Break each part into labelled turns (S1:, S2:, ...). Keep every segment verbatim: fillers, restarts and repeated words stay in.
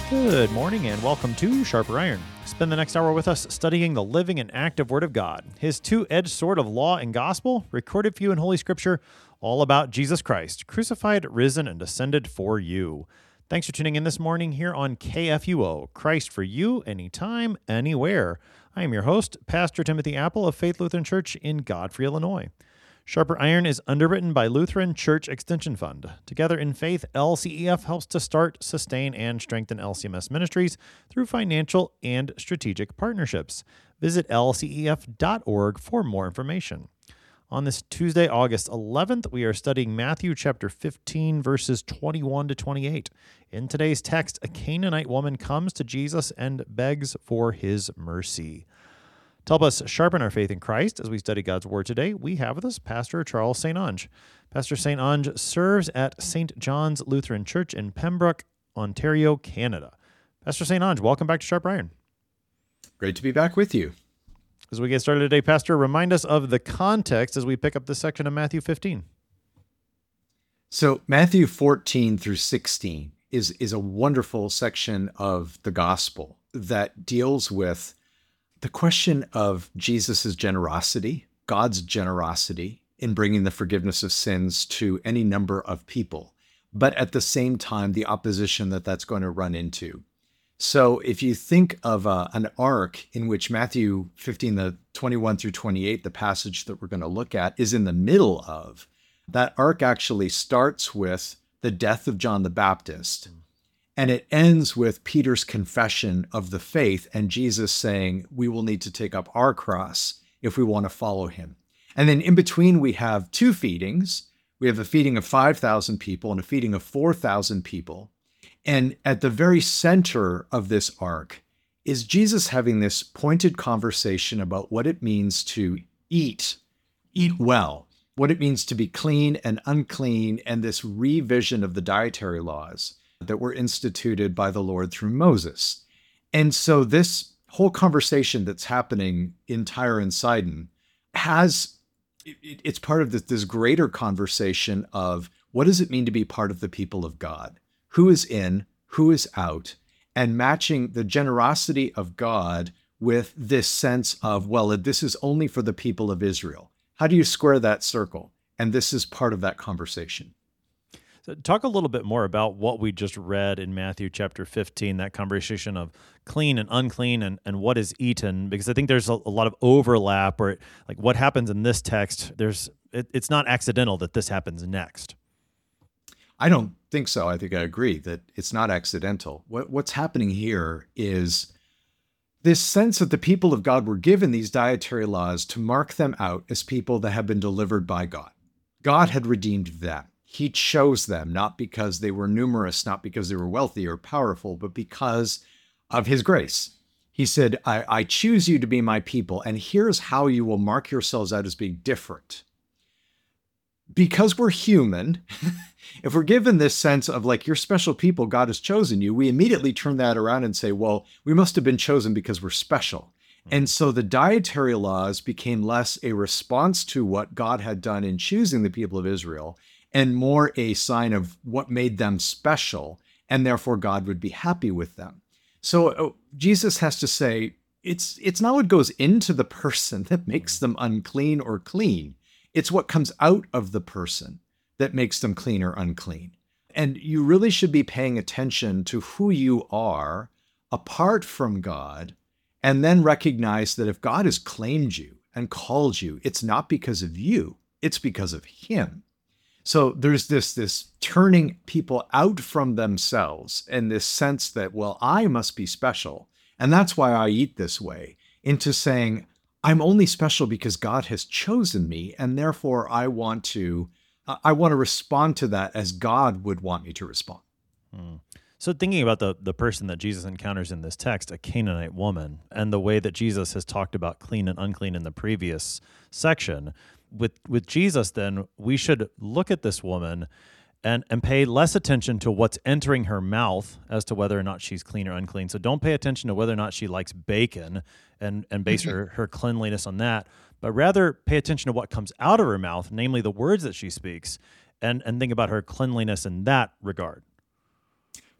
S1: Good morning and welcome to Sharper Iron. Spend the next hour with us studying the living and active Word of God, His two-edged sword of law and gospel, recorded for you in Holy Scripture, all about Jesus Christ, crucified, risen, and ascended for you. Thanks for tuning in this morning here on K F U O, Christ for you, anytime, anywhere. I am your host, Pastor Timothy Apple of Faith Lutheran Church in Godfrey, Illinois. Sharper Iron is underwritten by Lutheran Church Extension Fund. Together in Faith, L C E F helps to start, sustain, and strengthen L C M S ministries through financial and strategic partnerships. Visit L C E F dot org for more information. On this Tuesday, August eleventh, we are studying Matthew chapter fifteen, verses twenty-one to twenty-eight. In today's text, a Canaanite woman comes to Jesus and begs for his mercy. To help us sharpen our faith in Christ as we study God's Word today, we have with us Pastor Charles Saint Onge. Pastor Saint Onge serves at Saint John's Lutheran Church in Pembroke, Ontario, Canada. Pastor Saint Onge, welcome back to Sharper Iron.
S2: Great to be back with you.
S1: As we get started today, Pastor, remind us of the context as we pick up this section of Matthew fifteen.
S2: So Matthew fourteen through sixteen is, is a wonderful section of the gospel that deals with the question of Jesus' generosity, God's generosity in bringing the forgiveness of sins to any number of people, but at the same time, the opposition that that's going to run into. So if you think of uh, an arc in which Matthew fifteen, the twenty-one through twenty-eight, the passage that we're going to look at, is in the middle of, that arc actually starts with the death of John the Baptist. And it ends with Peter's confession of the faith and Jesus saying, we will need to take up our cross if we want to follow him. And then in between, we have two feedings. We have a feeding of five thousand people and a feeding of four thousand people. And at the very center of this arc is Jesus having this pointed conversation about what it means to eat, eat well, what it means to be clean and unclean, and this revision of the dietary laws that were instituted by the Lord through Moses. And so this whole conversation that's happening in Tyre and Sidon has, it, it's part of this, this greater conversation of what does it mean to be part of the people of God? Who is in, who is out, and matching the generosity of God with this sense of, well, this is only for the people of Israel. How do you square that circle? And this is part of that conversation.
S1: So talk a little bit more about what we just read in Matthew chapter fifteen, that conversation of clean and unclean and, and what is eaten, because I think there's a, a lot of overlap where, like, what happens in this text, there's it, it's not accidental that this happens next.
S2: I don't think so. I think I agree that it's not accidental. What, what's happening here is this sense that the people of God were given these dietary laws to mark them out as people that have been delivered by God. God had redeemed them. He chose them, not because they were numerous, not because they were wealthy or powerful, but because of his grace. He said, I, I choose you to be my people, and here's how you will mark yourselves out as being different. Because we're human, if we're given this sense of like, you're special people, God has chosen you, we immediately turn that around and say, well, we must have been chosen because we're special. And so the dietary laws became less a response to what God had done in choosing the people of Israel and more a sign of what made them special, and therefore God would be happy with them. So uh, Jesus has to say, it's, it's not what goes into the person that makes them unclean or clean. It's what comes out of the person that makes them clean or unclean. And you really should be paying attention to who you are apart from God, and then recognize that if God has claimed you and called you, it's not because of you, it's because of him. So there's this, this turning people out from themselves and this sense that, well, I must be special, and that's why I eat this way, into saying, I'm only special because God has chosen me, and therefore I want to I want to respond to that as God would want me to respond.
S1: Hmm. So thinking about the, the person that Jesus encounters in this text, a Canaanite woman, and the way that Jesus has talked about clean and unclean in the previous section, with with Jesus then, we should look at this woman and, and pay less attention to what's entering her mouth as to whether or not she's clean or unclean. So don't pay attention to whether or not she likes bacon and, and base her, her cleanliness on that, but rather pay attention to what comes out of her mouth, namely the words that she speaks, and, and think about her cleanliness in that regard.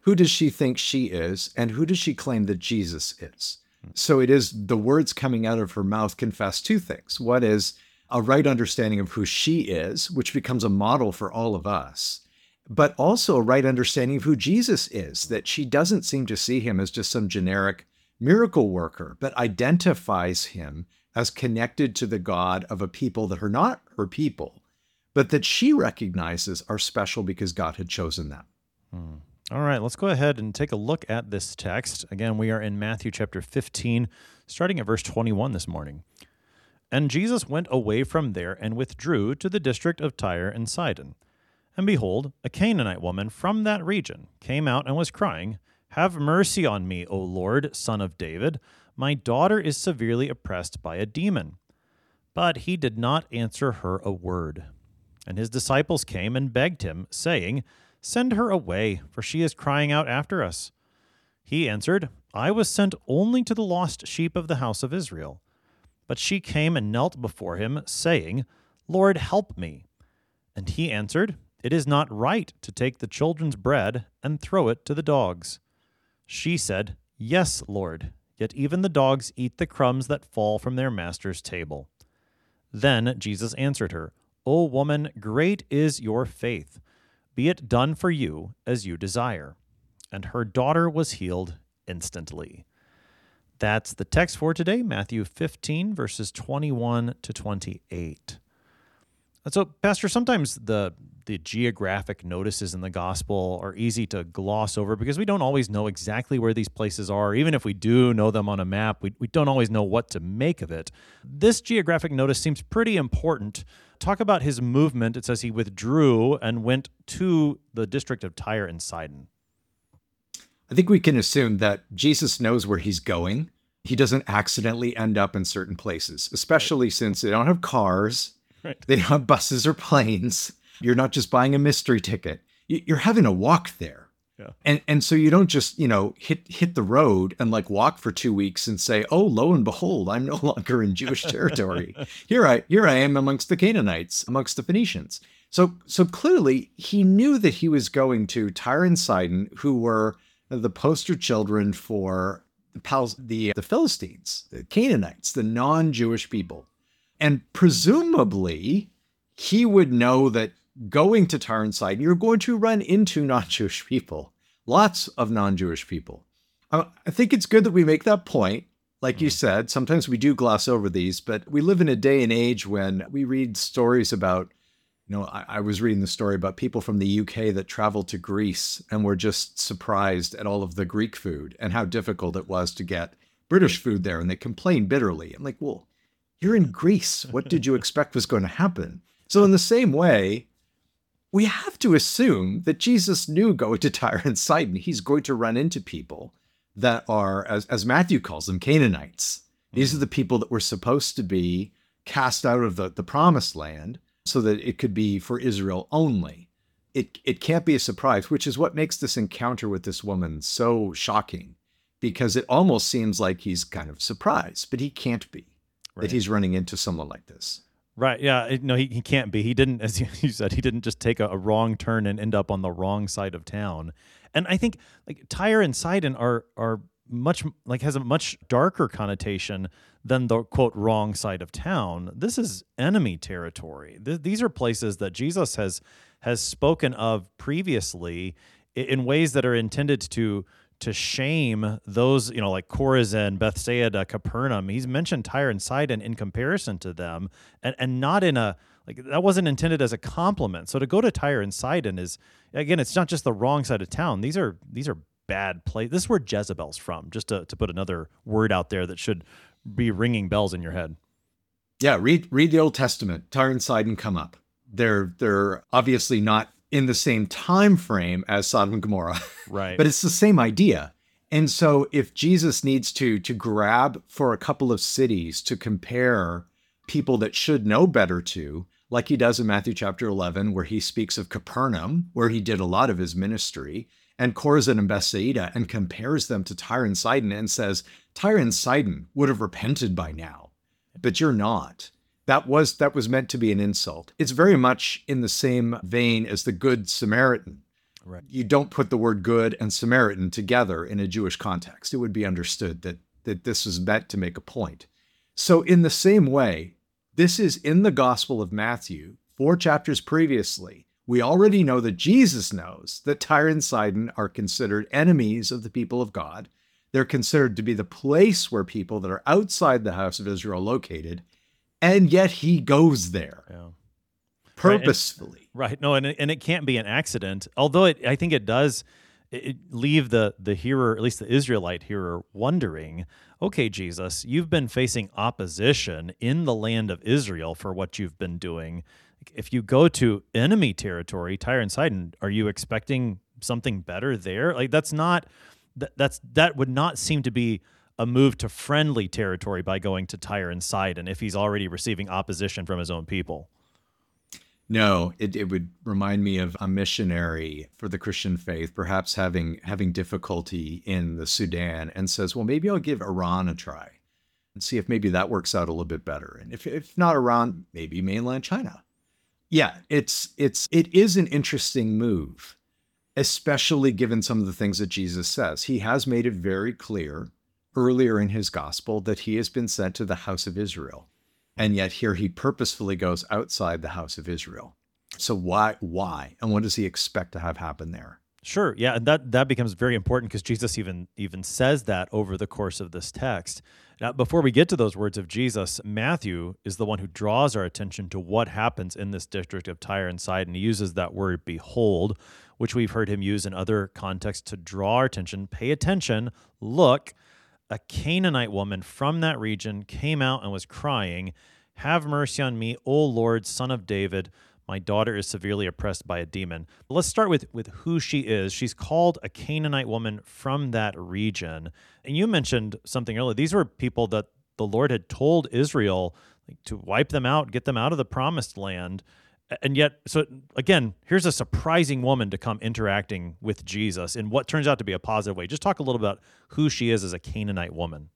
S2: who does she think she is, and who does she claim that Jesus is? So it is the words coming out of her mouth confess two things. One is a right understanding of who she is, which becomes a model for all of us, but also a right understanding of who Jesus is, that she doesn't seem to see him as just some generic miracle worker, but identifies him as connected to the God of a people that are not her people, but that she recognizes are special because God had chosen them.
S1: Hmm. All right, let's go ahead and take a look at this text. Again, we are in Matthew chapter fifteen, starting at verse twenty-one this morning. And Jesus went away from there and withdrew to the district of Tyre and Sidon. And behold, a Canaanite woman from that region came out and was crying, "Have mercy on me, O Lord, Son of David. My daughter is severely oppressed by a demon." But he did not answer her a word. And his disciples came and begged him, saying, "Send her away, for she is crying out after us." He answered, "I was sent only to the lost sheep of the house of Israel." But she came and knelt before him, saying, "Lord, help me." And he answered, "It is not right to take the children's bread and throw it to the dogs." She said, "Yes, Lord, yet even the dogs eat the crumbs that fall from their master's table." Then Jesus answered her, "O woman, great is your faith. Be it done for you as you desire." And her daughter was healed instantly. That's the text for today, Matthew fifteen, verses twenty-one to twenty-eight. And so, Pastor, sometimes the the geographic notices in the gospel are easy to gloss over because we don't always know exactly where these places are. Even if we do know them on a map, we, we don't always know what to make of it. This geographic notice seems pretty important. Talk about his movement. It says he withdrew and went to the district of Tyre and Sidon.
S2: I think we can assume that Jesus knows where he's going. He doesn't accidentally end up in certain places, especially right. since they don't have cars, right. They don't have buses or planes. You're not just buying a mystery ticket. You're having a walk there. Yeah. And and so you don't just, you know, hit hit the road and like walk for two weeks and say, "Oh, lo and behold, I'm no longer in Jewish territory. Here I here I am amongst the Canaanites, amongst the Phoenicians." So so clearly he knew that he was going to Tyre and Sidon, who were the poster children for the Pal- the, the Philistines, the Canaanites, the non-Jewish people. And presumably he would know that going to Tyre and Sidon, you're going to run into non-Jewish people, lots of non-Jewish people. I think it's good that we make that point. Like you said, sometimes we do gloss over these, but we live in a day and age when we read stories about, you know, I, I was reading the story about people from the U K that traveled to Greece and were just surprised at all of the Greek food and how difficult it was to get British food there. And they complained bitterly. I'm like, well, you're in Greece. What did you expect was going to happen? So in the same way, we have to assume that Jesus knew going to Tyre and Sidon, he's going to run into people that are, as, as Matthew calls them, Canaanites. These are the people that were supposed to be cast out of the, the promised land so that it could be for Israel only. It, it can't be a surprise, which is what makes this encounter with this woman so shocking, because it almost seems like he's kind of surprised, but he can't be, right, that he's running into someone like this.
S1: Right. Yeah. It, no, he, he can't be. He didn't, as you, you said, he didn't just take a, a wrong turn and end up on the wrong side of town. And I think like Tyre and Sidon are are much like has a much darker connotation than the quote wrong side of town. This is enemy territory. Th- these are places that Jesus has has spoken of previously in, in ways that are intended to to shame those, you know, like Chorazin, Bethsaida, Capernaum. He's mentioned Tyre and Sidon in comparison to them, and, and not in a, like, that wasn't intended as a compliment. So to go to Tyre and Sidon is, again, it's not just the wrong side of town. These are these are bad places. This is where Jezebel's from, just to, to put another word out there that should be ringing bells in your head.
S2: Yeah, read read the Old Testament. Tyre and Sidon come up. They're they're obviously not in the same time frame as Sodom and Gomorrah.
S1: Right.
S2: But it's the same idea. And so if Jesus needs to to grab for a couple of cities to compare people that should know better to, like he does in Matthew chapter eleven, where he speaks of Capernaum, where he did a lot of his ministry, and Chorazin and Bethsaida, and compares them to Tyre and Sidon and says, Tyre and Sidon would have repented by now, but you're not. That was that was meant to be an insult. It's very much in the same vein as the Good Samaritan.
S1: Right.
S2: You don't put the word good and Samaritan together in a Jewish context. It would be understood that, that this was meant to make a point. So in the same way, this is in the Gospel of Matthew, four chapters previously. We already know that Jesus knows that Tyre and Sidon are considered enemies of the people of God. They're considered to be the place where people that are outside the house of Israel are located, and yet he goes there
S1: Yeah.
S2: purposefully.
S1: Right. And, right. No, and it, and it can't be an accident, although it, I think it does it leave the, the hearer, at least the Israelite hearer, wondering, okay, Jesus, you've been facing opposition in the land of Israel for what you've been doing. If you go to enemy territory, Tyre and Sidon, are you expecting something better there? Like that's not, that, that's, that would not seem to be a move to friendly territory by going to Tyre and Sidon if he's already receiving opposition from his own people.
S2: No, it, it would remind me of a missionary for the Christian faith, perhaps having having difficulty in the Sudan, and says, well, maybe I'll give Iran a try and see if maybe that works out a little bit better. And if, if not Iran, maybe mainland China. Yeah, it's it's it is an interesting move, especially given some of the things that Jesus says. He has made it very clear earlier in his gospel that he has been sent to the house of Israel. And yet here he purposefully goes outside the house of Israel. So why, why? And what does he expect to have happen there?
S1: Sure. Yeah. And that, that becomes very important because Jesus even, even says that over the course of this text. Now, before we get to those words of Jesus, Matthew is the one who draws our attention to what happens in this district of Tyre and Sidon. He uses that word behold, which we've heard him use in other contexts to draw our attention. Pay attention. Look, a Canaanite woman from that region came out and was crying, "Have mercy on me, O Lord, Son of David. My daughter is severely oppressed by a demon." Let's start with, with who she is. She's called a Canaanite woman from that region. And you mentioned something earlier. These were people that the Lord had told Israel like, to wipe them out, get them out of the promised land. And yet, so again, here's a surprising woman to come interacting with Jesus in what turns out to be a positive way. Just talk a little about who she is as a Canaanite woman.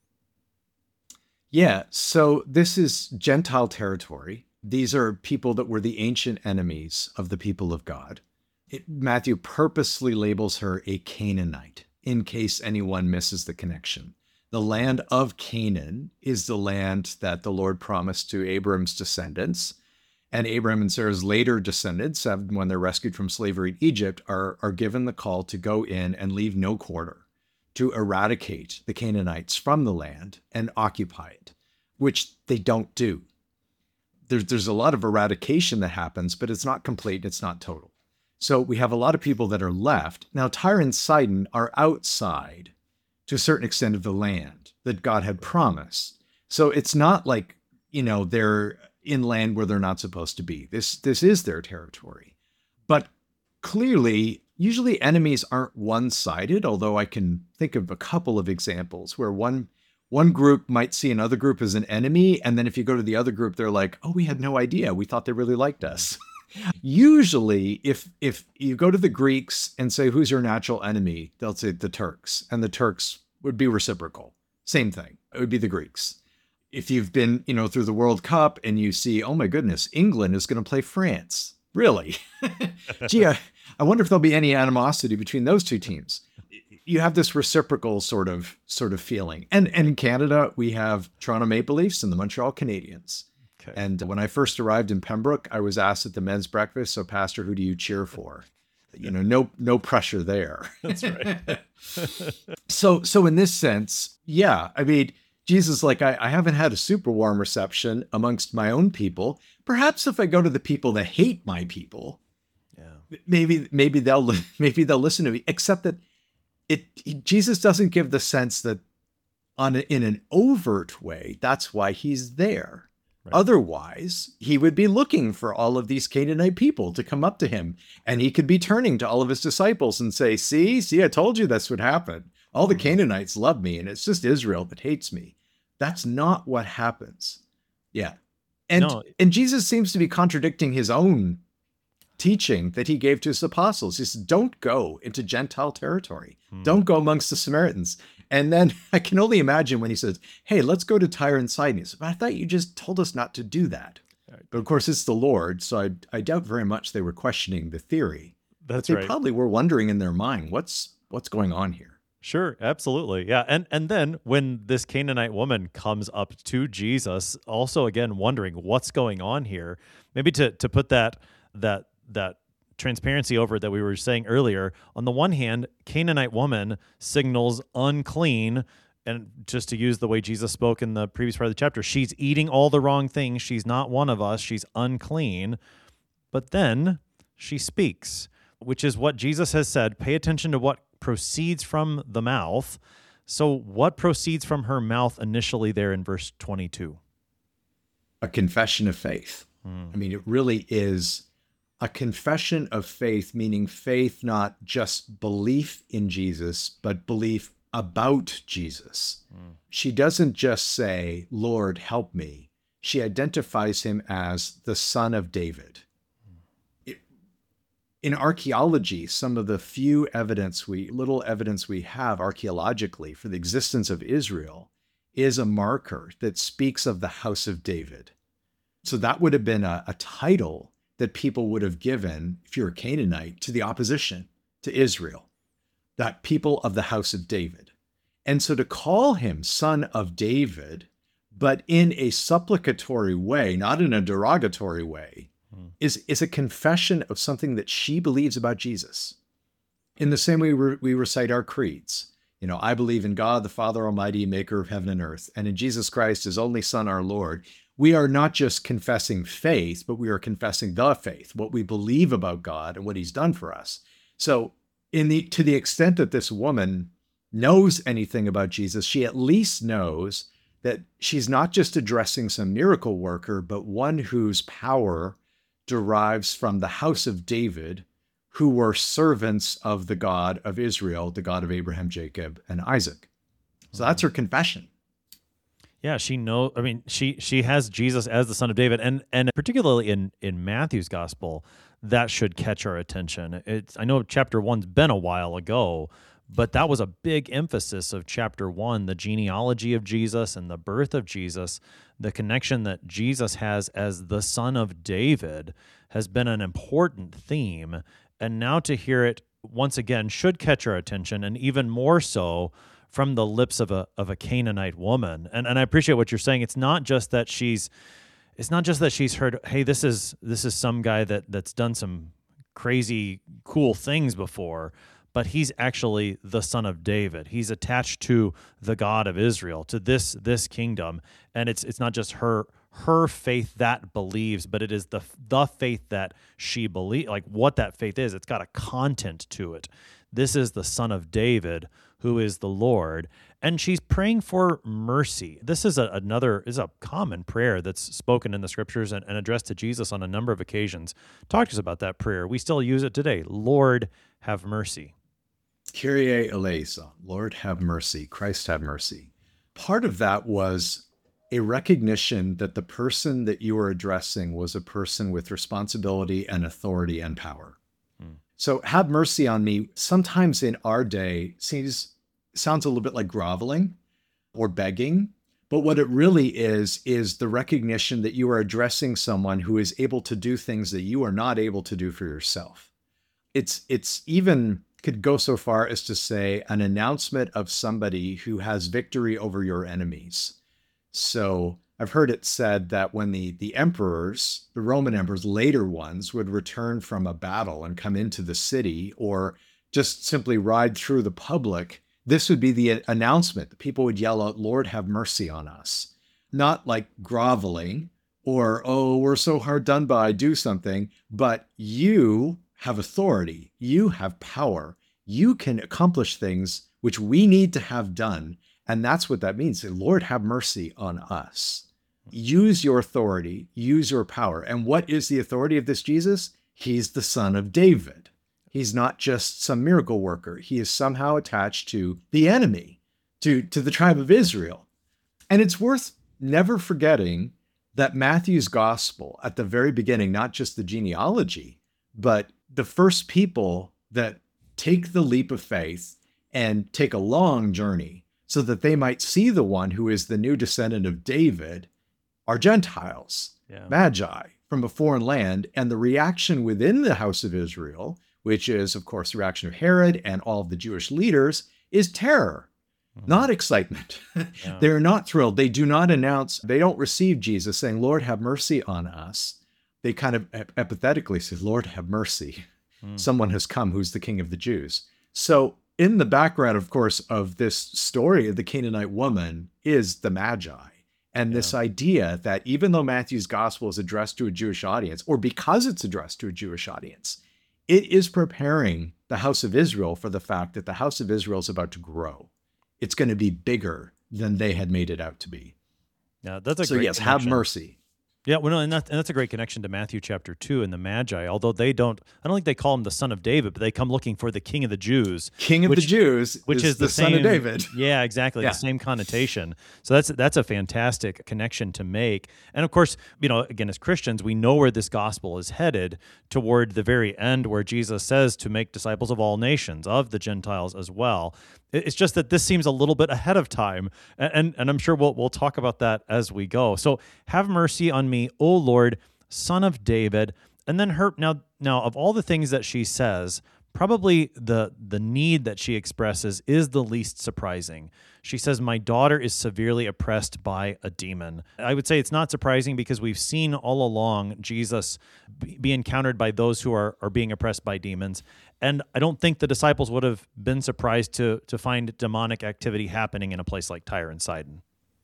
S2: Yeah, so this is Gentile territory. These are people that were the ancient enemies of the people of God. It, Matthew purposely labels her a Canaanite in case anyone misses the connection. The land of Canaan is the land that the Lord promised to Abram's descendants. And Abraham and Sarah's later descendants, when they're rescued from slavery in Egypt, are, are given the call to go in and leave no quarter, to eradicate the Canaanites from the land and occupy it, which they don't do. There's, there's a lot of eradication that happens, but it's not complete, it's not total. So we have a lot of people that are left. Now, Tyre and Sidon are outside, to a certain extent, of the land that God had promised. So it's not like, you know, they're in land where they're not supposed to be. This, this is their territory. But clearly, usually enemies aren't one-sided, although I can think of a couple of examples where one one group might see another group as an enemy, and then if you go to the other group, they're like, oh, we had no idea. We thought they really liked us. Usually, if if you go to the Greeks and say, who's your natural enemy? They'll say the Turks, and the Turks would be reciprocal. Same thing. It would be the Greeks. If you've been, you know, through the World Cup and you see, oh my goodness, England is going to play France. Really? Gee, I, I wonder if there'll be any animosity between those two teams. You have this reciprocal sort of sort of feeling. And, and in Canada, we have Toronto Maple Leafs and the Montreal Canadiens. Okay. And when I first arrived in Pembroke, I was asked at the men's breakfast, so Pastor, who do you cheer for? You know, no no pressure there.
S1: That's right.
S2: so so in this sense, yeah, I mean, Jesus, like, I, I haven't had a super warm reception amongst my own people. Perhaps if I go to the people that hate my people, yeah, maybe maybe they'll maybe they'll listen to me. Except that it Jesus doesn't give the sense that on a, in an overt way, that's why he's there. Right. Otherwise, he would be looking for all of these Canaanite people to come up to him, and he could be turning to all of his disciples and say, see, see, I told you this would happen. All the Canaanites love me, and it's just Israel that hates me. That's not what happens. Yeah. And, no. and Jesus seems to be contradicting his own teaching that he gave to his apostles. He said, don't go into Gentile territory. Hmm. Don't go amongst the Samaritans. And then I can only imagine when he says, hey, let's go to Tyre and Sidon. He said, but I thought you just told us not to do that. Right. But of course, it's the Lord, so I, I doubt very much they were questioning the theory.
S1: That's
S2: they
S1: right.
S2: probably were wondering in their mind, what's what's going on here?
S1: Sure, absolutely. Yeah. And and then when this Canaanite woman comes up to Jesus, also again wondering what's going on here, maybe to to put that that that transparency over it that we were saying earlier. On the one hand, Canaanite woman signals unclean, and just to use the way Jesus spoke in the previous part of the chapter, she's eating all the wrong things. She's not one of us. She's unclean. But then she speaks, which is what Jesus has said. Pay attention to what proceeds from the mouth. So what proceeds from her mouth initially there in verse twenty-two?
S2: A confession of faith. Hmm. I mean, it really is a confession of faith, meaning faith, not just belief in Jesus, but belief about Jesus. Hmm. She doesn't just say, Lord, help me. She identifies him as the Son of David. In archaeology, some of the few evidence we, little evidence we have archaeologically for the existence of Israel is a marker that speaks of the house of David. So that would have been a, a title that people would have given, if you're a Canaanite, to the opposition to Israel, that people of the house of David. And so to call him Son of David, but in a supplicatory way, not in a derogatory way, Is, is a confession of something that she believes about Jesus. In the same way we, we recite our creeds. You know, I believe in God, the Father Almighty, maker of heaven and earth, and in Jesus Christ, his only Son, our Lord. We are not just confessing faith, but we are confessing the faith, what we believe about God and what he's done for us. So in the to the extent that this woman knows anything about Jesus, she at least knows that she's not just addressing some miracle worker, but one whose power derives from the house of David, who were servants of the God of Israel, the God of Abraham, Jacob, and Isaac. So that's her confession.
S1: Yeah, she knows. I mean, she she has Jesus as the Son of David, and and particularly in in Matthew's gospel, that should catch our attention. It's I know chapter one's been a while ago, but that was a big emphasis of chapter one, the genealogy of Jesus and the birth of Jesus. The connection that Jesus has as the Son of David has been an important theme. And now to hear it once again should catch our attention, and even more so from the lips of a of a Canaanite woman. And and I appreciate what you're saying. It's not just that she's it's not just that she's heard, hey, this is this is some guy that that's done some crazy cool things before, but he's actually the Son of David. He's attached to the God of Israel, to this this kingdom, and it's it's not just her her faith that believes, but it is the the faith that she believes. Like what that faith is, it's got a content to it. This is the Son of David, who is the Lord, and she's praying for mercy. This is a, another is a common prayer that's spoken in the scriptures and, and addressed to Jesus on a number of occasions. Talk to us about that prayer. We still use it today. Lord, have mercy.
S2: Kyrie eleison, Lord have mercy, Christ have mercy. Part of that was a recognition that the person that you were addressing was a person with responsibility and authority and power. Hmm. So have mercy on me, sometimes in our day, seems sounds a little bit like groveling or begging, but what it really is, is the recognition that you are addressing someone who is able to do things that you are not able to do for yourself. It's it's even could go so far as to say an announcement of somebody who has victory over your enemies. So I've heard it said that when the, the emperors, the Roman emperors, later ones, would return from a battle and come into the city or just simply ride through the public, this would be the announcement. The people would yell out, Lord, have mercy on us. Not like groveling or, oh, we're so hard done by, do something, but you have authority, you have power, you can accomplish things which we need to have done. And that's what that means. Say, Lord, have mercy on us. Use your authority, use your power. And what is the authority of this Jesus? He's the Son of David. He's not just some miracle worker. He is somehow attached to the enemy, to, to the tribe of Israel. And it's worth never forgetting that Matthew's gospel at the very beginning, not just the genealogy, but the first people that take the leap of faith and take a long journey so that they might see the one who is the new descendant of David are Gentiles, yeah. Magi from a foreign land. And the reaction within the house of Israel which is, of course, the reaction of Herod and all of the Jewish leaders, is terror, mm-hmm. not excitement. Yeah. They're not thrilled. They do not announce, they don't receive Jesus saying, Lord, have mercy on us. They kind of ep- empathetically say, Lord, have mercy. Mm. Someone has come who's the King of the Jews. So in the background, of course, of this story of the Canaanite woman is the Magi. And yeah. this idea that even though Matthew's gospel is addressed to a Jewish audience, or because it's addressed to a Jewish audience, it is preparing the house of Israel for the fact that the house of Israel is about to grow. It's going to be bigger than they had made it out to be.
S1: Yeah, that's a
S2: so
S1: great
S2: yes,
S1: connection.
S2: have mercy.
S1: Yeah, well, no, and, that, and that's a great connection to Matthew chapter two and the Magi, although they don't, I don't think they call him the son of David, but they come looking for the King of the Jews.
S2: King of
S1: which,
S2: the Jews,
S1: which is,
S2: is the,
S1: the
S2: son
S1: same,
S2: of David.
S1: Yeah, exactly, yeah. the same connotation. So that's that's a fantastic connection to make. And of course, you know, again, as Christians, we know where this gospel is headed toward the very end where Jesus says to make disciples of all nations, of the Gentiles as well. It's just that this seems a little bit ahead of time, and and I'm sure we'll we'll talk about that as we go. So have mercy on me, O Lord, Son of David. And then her now now of all the things that she says, probably the the need that she expresses is the least surprising. She says, "My daughter is severely oppressed by a demon." I would say it's not surprising because we've seen all along Jesus be encountered by those who are, are being oppressed by demons. And I don't think the disciples would have been surprised to to find demonic activity happening in a place like Tyre and Sidon.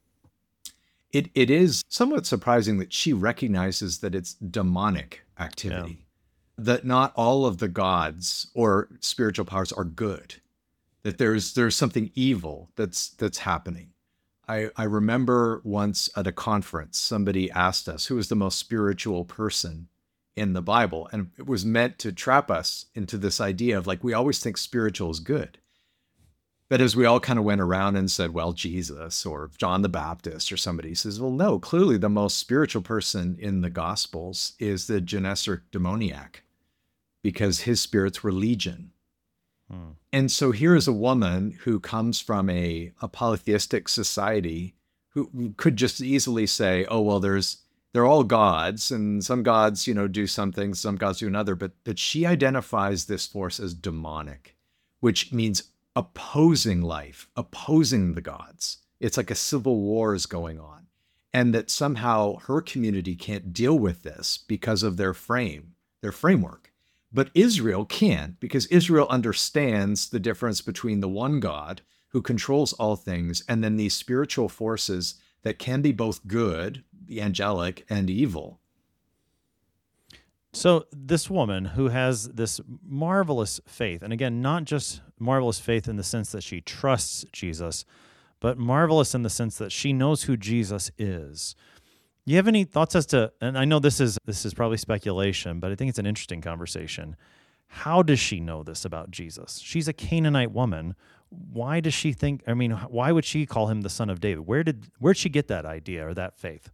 S2: It It is somewhat surprising that she recognizes that it's demonic activity, yeah. that not all of the gods or spiritual powers are good, that there's there's something evil that's that's happening. I, I remember once at a conference, somebody asked us who was the most spiritual person in the Bible, and it was meant to trap us into this idea of like, we always think spiritual is good. But as we all kind of went around and said, well, Jesus or John the Baptist or somebody says, well, no, clearly the most spiritual person in the Gospels is the Gennesaret demoniac because his spirits were legion. Hmm. And so here is a woman who comes from a, a polytheistic society who could just easily say, oh, well, there's they're all gods, and some gods, you know, do some things, some gods do another, but that she identifies this force as demonic, which means opposing life, opposing the gods. It's like a civil war is going on, and that somehow her community can't deal with this because of their frame, their framework. But Israel can, because Israel understands the difference between the one God who controls all things and then these spiritual forces that can be both good, the angelic, and evil.
S1: So this woman who has this marvelous faith, and again, not just marvelous faith in the sense that she trusts Jesus, but marvelous in the sense that she knows who Jesus is. You have any thoughts as to, and I know this is this is probably speculation, but I think it's an interesting conversation. How does she know this about Jesus? She's a Canaanite woman. Why does she think, I mean, why would she call him the son of David? Where did where'd she get that idea or that faith?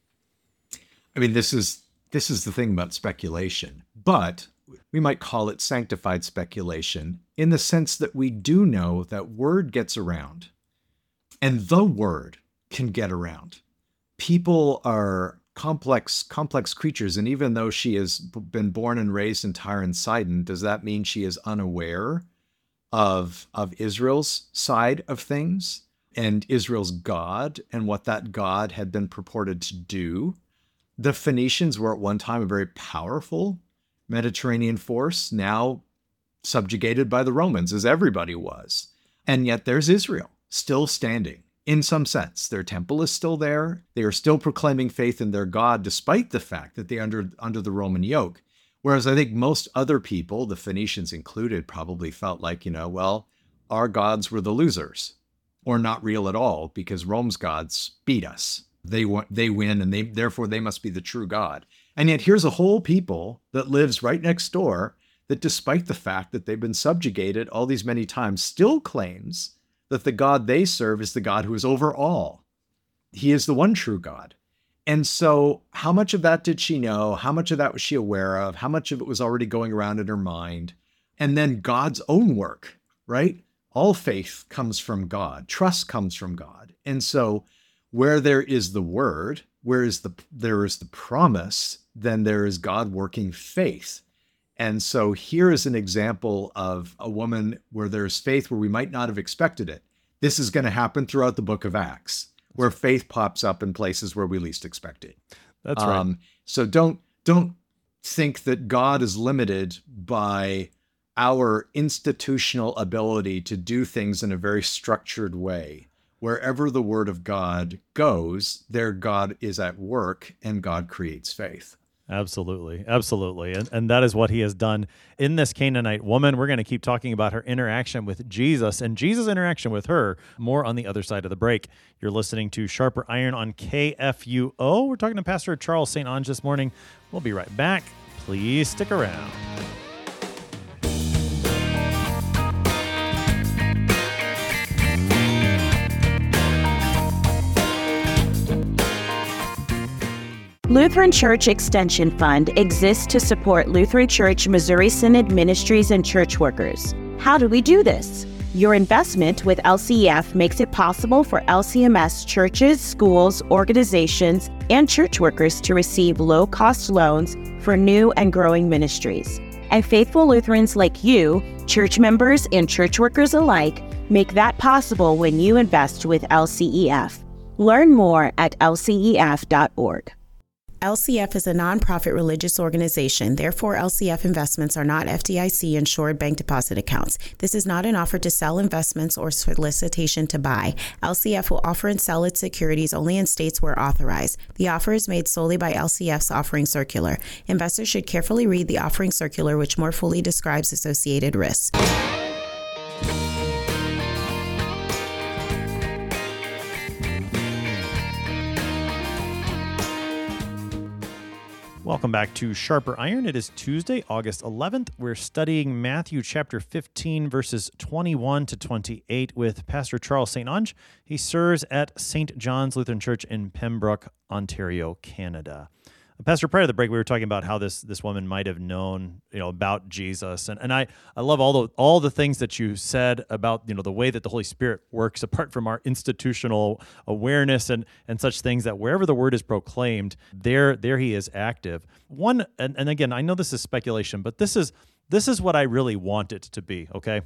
S2: I mean, this is this is the thing about speculation, but we might call it sanctified speculation in the sense that we do know that word gets around, and the word can get around. People are complex, complex creatures, and even though she has been born and raised in Tyre and Sidon, does that mean she is unaware of, of Israel's side of things and Israel's God and what that God had been purported to do? The Phoenicians were at one time a very powerful Mediterranean force, now subjugated by the Romans, as everybody was. And yet there's Israel still standing. In some sense, their temple is still there. They are still proclaiming faith in their God, despite the fact that they're under, under the Roman yoke. Whereas I think most other people, the Phoenicians included, probably felt like, you know, well, our gods were the losers, or not real at all, because Rome's gods beat us. They they win, and they therefore they must be the true God. And yet here's a whole people that lives right next door that, despite the fact that they've been subjugated all these many times, still claims that the God they serve is the God who is over all. He is the one true God. And so how much of that did she know? How much of that was she aware of? How much of it was already going around in her mind? And then God's own work, right? All faith comes from God. Trust comes from God. And so where there is the word, where is the there is the promise, then there is God working faith. And so here is an example of a woman where there's faith where we might not have expected it. This is going to happen throughout the book of Acts, where faith pops up in places where we least expect it.
S1: That's right.
S2: Um, so don't don't think that God is limited by our institutional ability to do things in a very structured way. Wherever the word of God goes, there God is at work and God creates faith.
S1: Absolutely. Absolutely. And, and that is what he has done in this Canaanite woman. We're going to keep talking about her interaction with Jesus and Jesus' interaction with her more on the other side of the break. You're listening to Sharper Iron on K F U O. We're talking to Pastor Charles Saint Onge this morning. We'll be right back. Please stick around.
S3: Lutheran Church Extension Fund exists to support Lutheran Church Missouri Synod ministries and church workers. How do we do this? Your investment with L C E F makes it possible for L C M S churches, schools, organizations, and church workers to receive low-cost loans for new and growing ministries. And faithful Lutherans like you, church members and church workers alike, make that possible when you invest with L C E F. Learn more at L C E F dot org.
S4: L C F is a nonprofit religious organization. Therefore, L C F investments are not F D I C-insured bank deposit accounts. This is not an offer to sell investments or solicitation to buy. L C F will offer and sell its securities only in states where authorized. The offer is made solely by L C F's offering circular. Investors should carefully read the offering circular, which more fully describes associated risks.
S1: Welcome back to Sharper Iron. It is Tuesday, August eleventh. We're studying Matthew chapter fifteen, verses twenty-one to twenty-eight with Pastor Charles Saint Onge. He serves at Saint John's Lutheran Church in Pembroke, Ontario, Canada. Pastor, prior to the break, we were talking about how this this woman might have known, you know, about Jesus, and and I, I love all the all the things that you said about, you know, the way that the Holy Spirit works apart from our institutional awareness and and such things, that wherever the word is proclaimed, there there he is active. One, and, and again, I know this is speculation, but this is this is what I really want it to be. Okay,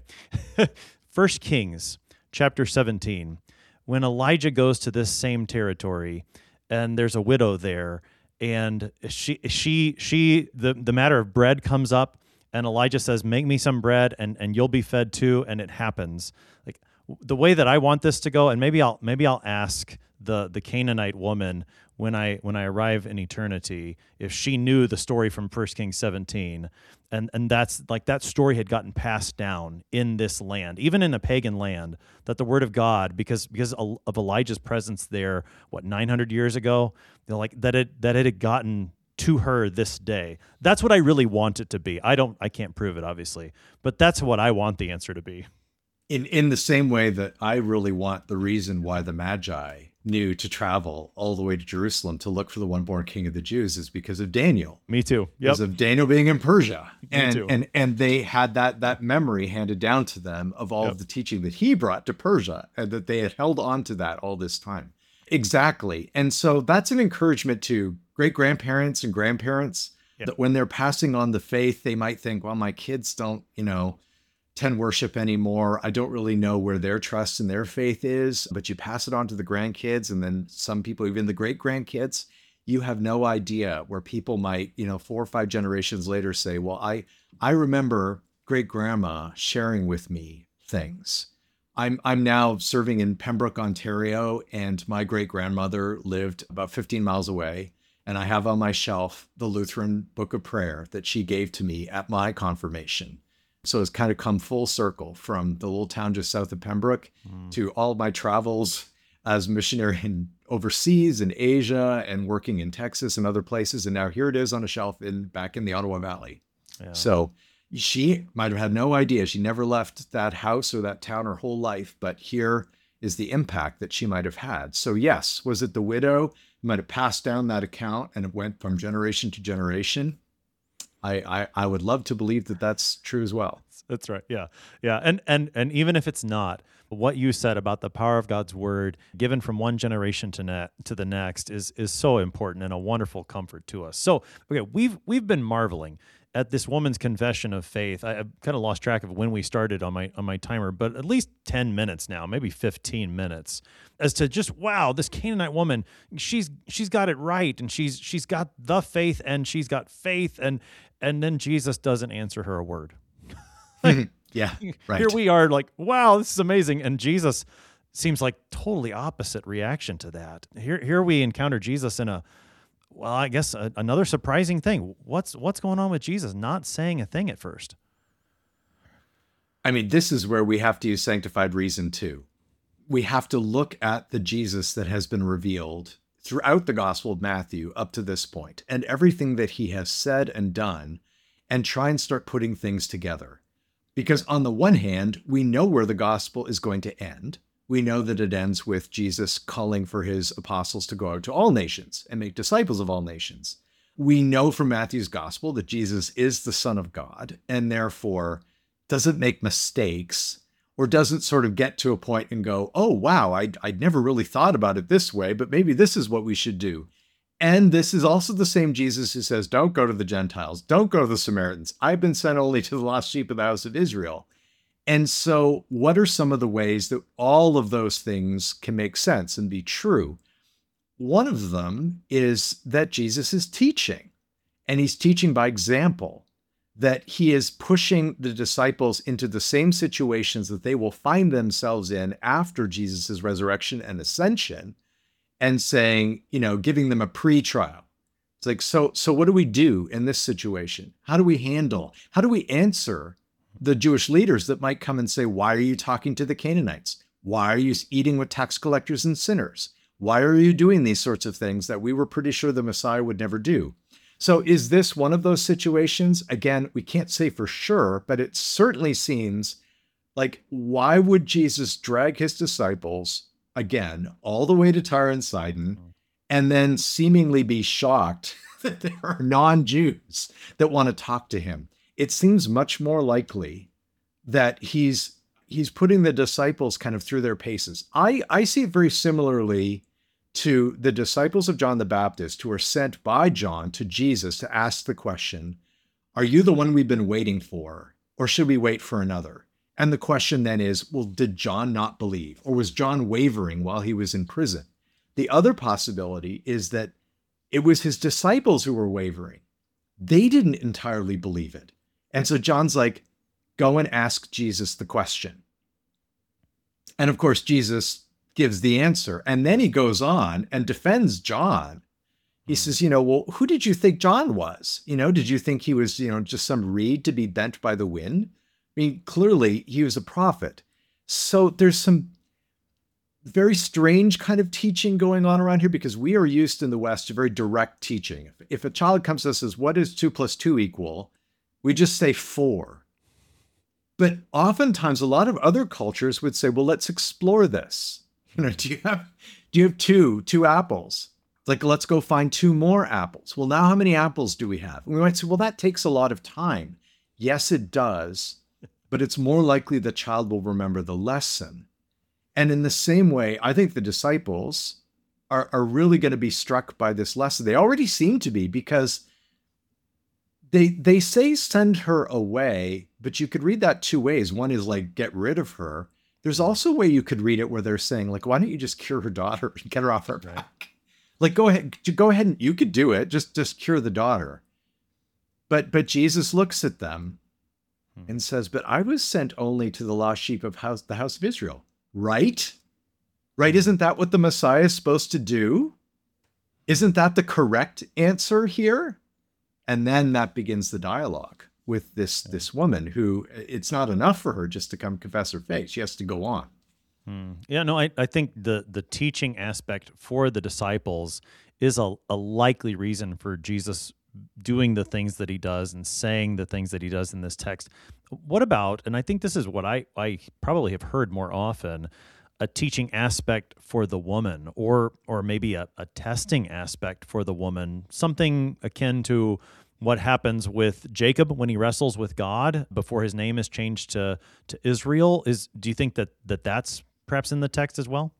S1: First Kings chapter seventeen, when Elijah goes to this same territory, and there's a widow there. And she, she, she, the, the matter of bread comes up, and Elijah says, "Make me some bread, and, and you'll be fed too." And it happens. Like the way that I want this to go, and maybe I'll maybe I'll ask the the Canaanite woman when I when I arrive in eternity if she knew the story from First Kings seventeen, and and that's like that story had gotten passed down in this land, even in a pagan land, that the word of God, because because of Elijah's presence there, what nine hundred years ago, you know, like that it that it had gotten to her this day. That's what I really want it to be. I don't I can't prove it, obviously, but that's what I want the answer to be.
S2: In in the same way that I really want the reason why the Magi knew to travel all the way to Jerusalem to look for the one-born King of the Jews is because of Daniel.
S1: Me too. Yep.
S2: Because of Daniel being in Persia.
S1: Me
S2: and,
S1: too.
S2: and and they had that that memory handed down to them of all
S1: Yep.
S2: of the teaching that he brought to Persia, and that they had held on to that all this time. Exactly. And so that's an encouragement to great-grandparents and grandparents,
S1: Yep.
S2: that when they're passing on the faith, they might think, well, my kids don't, you know, tend worship anymore. I don't really know where their trust and their faith is, but you pass it on to the grandkids, and then some people, even the great grandkids, you have no idea where people might, you know, four or five generations later say, well, I, I remember great grandma sharing with me things. I'm, I'm now serving in Pembroke, Ontario, and my great grandmother lived about fifteen miles away. And I have on my shelf the Lutheran Book of Prayer that she gave to me at my confirmation. So it's kind of come full circle from the little town just south of Pembroke mm. to all of my travels as missionary in overseas in Asia and working in Texas and other places. And now here it is on a shelf in back in the Ottawa Valley. Yeah. So she might have had no idea. She never left that house or that town her whole life, but here is the impact that she might have had. So yes, was it the widow who might have passed down that account and it went from generation to generation? I, I, I would love to believe that that's true as well.
S1: That's right. Yeah. Yeah. And, and, and even if it's not, what you said about the power of God's word given from one generation to ne- to the next is, is so important and a wonderful comfort to us. So, okay, we've, we've been marveling at this woman's confession of faith. I, I've kind of lost track of when we started on my on my timer, but at least ten minutes now, maybe fifteen minutes, as to just, wow, this Canaanite woman, she's she's got it right, and she's she's got the faith, and she's got faith, and and then Jesus doesn't answer her a word. Like,
S2: yeah, right.
S1: Here we are, like, wow, this is amazing, and Jesus seems like totally opposite reaction to that. Here here we encounter Jesus in a, well, I guess a, another surprising thing. What's what's going on with Jesus not saying a thing at first?
S2: I mean, this is where we have to use sanctified reason too. We have to look at the Jesus that has been revealed throughout the Gospel of Matthew up to this point, and everything that he has said and done, and try and start putting things together. Because on the one hand, we know where the gospel is going to end. We know that it ends with Jesus calling for his apostles to go out to all nations and make disciples of all nations. We know from Matthew's gospel that Jesus is the Son of God, and therefore doesn't make mistakes, or doesn't sort of get to a point and go, oh, wow, I'd, I'd never really thought about it this way, but maybe this is what we should do. And this is also the same Jesus who says, don't go to the Gentiles, don't go to the Samaritans. I've been sent only to the lost sheep of the house of Israel. And so what are some of the ways that all of those things can make sense and be true? One of them is that Jesus is teaching, and he's teaching by example, that he is pushing the disciples into the same situations that they will find themselves in after Jesus' resurrection and ascension, and saying, you know, giving them a pre-trial. It's like, so, so what do we do in this situation? How do we handle, how do we answer the Jewish leaders that might come and say, why are you talking to the Canaanites? Why are you eating with tax collectors and sinners? Why are you doing these sorts of things that we were pretty sure the Messiah would never do? So is this one of those situations? Again, we can't say for sure, but it certainly seems like, why would Jesus drag his disciples, again, all the way to Tyre and Sidon, and then seemingly be shocked that there are non-Jews that want to talk to him? It seems much more likely that he's he's putting the disciples kind of through their paces. I, I see it very similarly to the disciples of John the Baptist who are sent by John to Jesus to ask the question, are you the one we've been waiting for, or should we wait for another? And the question then is, well, did John not believe, or was John wavering while he was in prison? The other possibility is that it was his disciples who were wavering. They didn't entirely believe it. And so John's like, go and ask Jesus the question. And of course, Jesus gives the answer. And then he goes on and defends John. He says, you know, well, who did you think John was? You know, did you think he was, you know, just some reed to be bent by the wind? I mean, clearly he was a prophet. So there's some very strange kind of teaching going on around here, because we are used in the West to very direct teaching. If, if a child comes to us and says, what is two plus two equal? We just say four. But oftentimes a lot of other cultures would say, well, let's explore this. You know, do you have, do you have two, two apples? Like, let's go find two more apples. Well, now how many apples do we have? And we might say, well, that takes a lot of time. Yes, it does. But it's more likely the child will remember the lesson. And in the same way, I think the disciples are, are really going to be struck by this lesson. They already seem to be, because they they say send her away, but you could read that two ways. One is like, get rid of her. There's also a way you could read it where they're saying, like, why don't you just cure her daughter and get her off her back? Right. Like, go ahead, go ahead and you could do it. Just, just cure the daughter. But, but Jesus looks at them and says, but I was sent only to the lost sheep of house, the house of Israel. Right? Right? Isn't that what the Messiah is supposed to do? Isn't that the correct answer here? And then that begins the dialogue with this, this woman who, it's not enough for her just to come confess her faith. She has to go on.
S1: Hmm. Yeah, no, I, I think the, the teaching aspect for the disciples is a, a likely reason for Jesus doing the things that he does and saying the things that he does in this text. What about, and I think this is what I, I probably have heard more often, a teaching aspect for the woman, or or maybe a, a testing aspect for the woman, something akin to what happens with Jacob when he wrestles with God before his name is changed to, to Israel. Is do you think that, that that's perhaps in the text as well?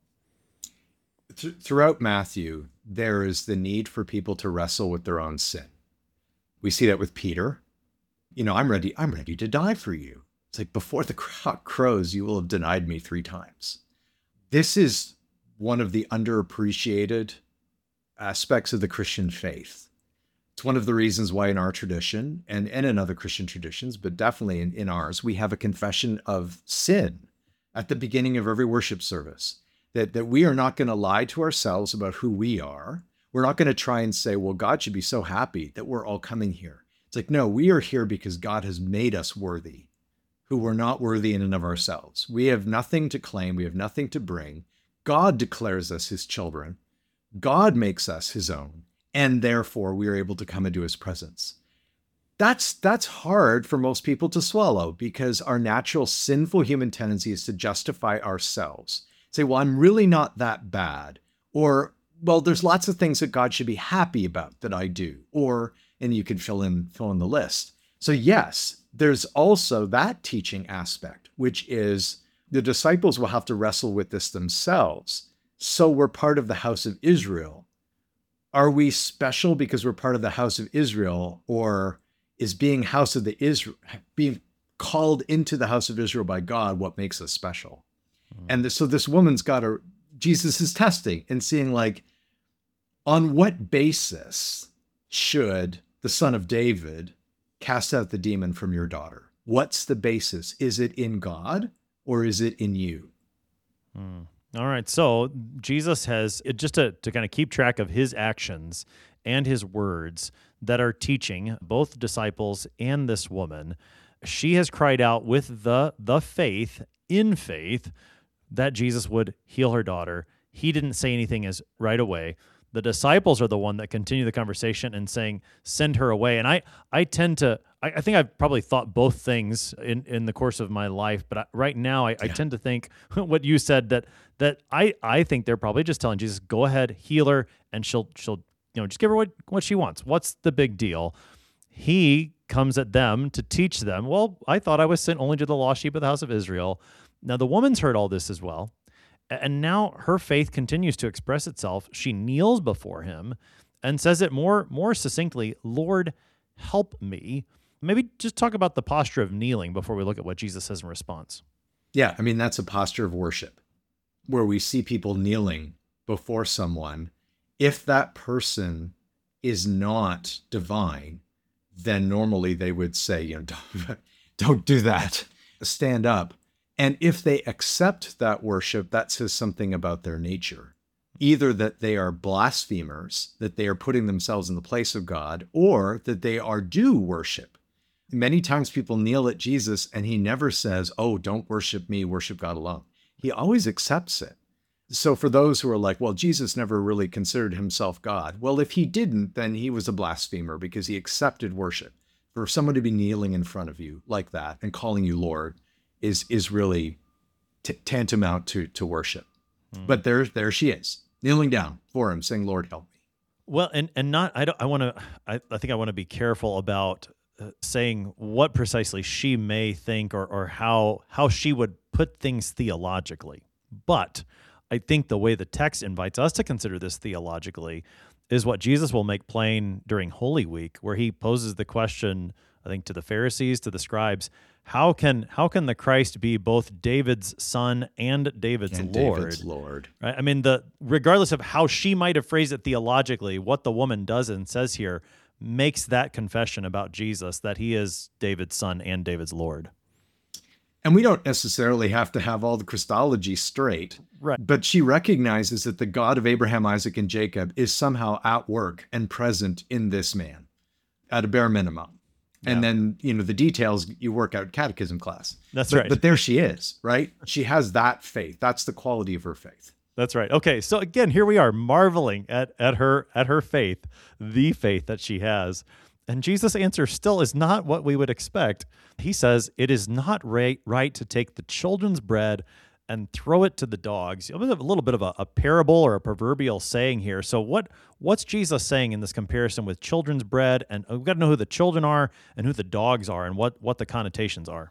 S2: Th- throughout Matthew, there is the need for people to wrestle with their own sin. We see that with Peter. you know, I'm ready, I'm ready to die for you. It's like, before the cock crows, you will have denied me three times. This is one of the underappreciated aspects of the Christian faith. It's one of the reasons why in our tradition, and, and in other Christian traditions, but definitely in, in ours, we have a confession of sin at the beginning of every worship service. That, that we are not going to lie to ourselves about who we are. We're not going to try and say, well, God should be so happy that we're all coming here. It's like, no, we are here because God has made us worthy, who were not worthy in and of ourselves. We have nothing to claim. We have nothing to bring. God declares us his children. God makes us his own. And therefore, we are able to come into his presence. That's, that's hard for most people to swallow, because our natural sinful human tendency is to justify ourselves. Say, well, I'm really not that bad. Or, well, there's lots of things that God should be happy about that I do. Or, and you can fill in, fill in the list. So yes, there's also that teaching aspect, which is the disciples will have to wrestle with this themselves. So we're part of the house of Israel. Are we special because we're part of the house of Israel, or is being house of the Israel, being called into the house of Israel by God what makes us special? Mm-hmm. And this, so this woman's got a, Jesus is testing and seeing, like, on what basis should the son of David cast out the demon from your daughter? What's the basis? Is it in God or is it in you?
S1: Mm. All right. So Jesus has, just to, to kind of keep track of his actions and his words that are teaching both disciples and this woman, she has cried out with the the faith, in faith, that Jesus would heal her daughter. He didn't say anything as right away. The disciples are the one that continue the conversation and saying, send her away. And I, I tend to, I, I think I've probably thought both things in, in the course of my life, but I, right now I, yeah. I tend to think what you said, that that I, I think they're probably just telling Jesus, go ahead, heal her, and she'll, she'll you know, just give her what, what she wants. What's the big deal? He comes at them to teach them, well, I thought I was sent only to the lost sheep of the house of Israel. Now the woman's heard all this as well. And now her faith continues to express itself. She kneels before him and says it more, more succinctly, Lord, help me. Maybe just talk about the posture of kneeling before we look at what Jesus says in response.
S2: Yeah, I mean, that's a posture of worship where we see people kneeling before someone. If that person is not divine, then normally they would say, you know, don't, don't do that. Stand up. And if they accept that worship, that says something about their nature. Either that they are blasphemers, that they are putting themselves in the place of God, or that they are due worship. Many times people kneel at Jesus and he never says, oh, don't worship me, worship God alone. He always accepts it. So for those who are like, well, Jesus never really considered himself God. Well, if he didn't, then he was a blasphemer because he accepted worship. For someone to be kneeling in front of you like that and calling you Lord is is really t- tantamount to to worship. Mm. But there there she is, kneeling down for him, saying, Lord, help me.
S1: Well, and and not, I don't, I want to, I, I think I want to be careful about uh, saying what precisely she may think or or how how she would put things theologically. But I think the way the text invites us to consider this theologically is what Jesus will make plain during Holy Week, where he poses the question, I think, to the Pharisees, to the scribes, how can how can the Christ be both David's son and David's
S2: and
S1: Lord?
S2: David's Lord.
S1: Right? I mean, the regardless of how she might have phrased it theologically, what the woman does and says here makes that confession about Jesus, that he is David's son and David's Lord.
S2: And we don't necessarily have to have all the Christology straight,
S1: right?
S2: But she recognizes that the God of Abraham, Isaac, and Jacob is somehow at work and present in this man, at a bare minimum. Yeah. And then, you know, the details you work out catechism class.
S1: That's
S2: but,
S1: right.
S2: But there she is, right? She has that faith. That's the quality of her faith.
S1: That's right. Okay, so again, here we are marveling at at her at her faith, the faith that she has. And Jesus' answer still is not what we would expect. He says, it is not right, right to take the children's bread and throw it to the dogs. A little bit of a, a parable or a proverbial saying here. So what what's Jesus saying in this comparison with children's bread? And we've got to know who the children are and who the dogs are and what, what the connotations are.